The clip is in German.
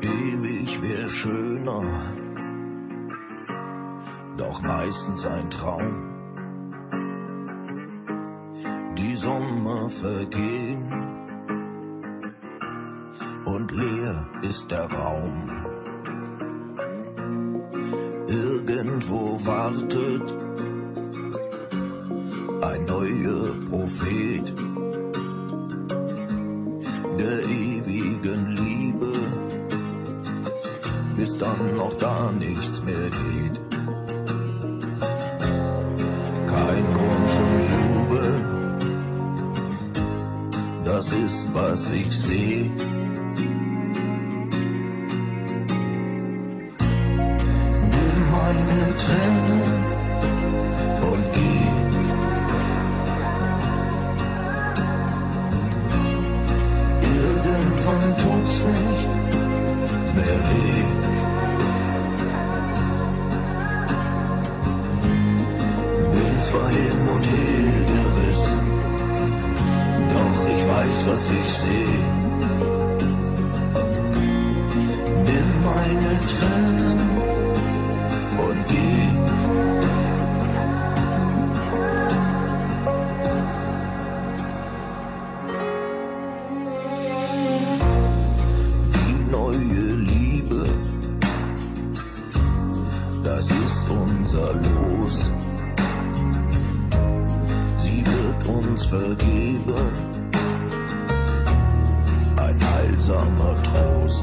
Ewig wär schöner, doch meistens ein Traum. Die Sommer vergehen und leer ist der Raum. Irgendwo wartet ein neuer Prophet der ewigen Liebe, bis dann noch da nichts mehr geht. Kein Grund zum Jubeln, das ist, was ich seh. Nimm meine Tränen und geh. Irgendwann tut's nicht mehr weh. Bin zwar hin und her gerissen, doch ich weiß, was ich seh. Nimm meine Tränen und geh. Die neue Liebe, das ist unser Los. Sie wird uns vergeben, ein heilsamer Trost.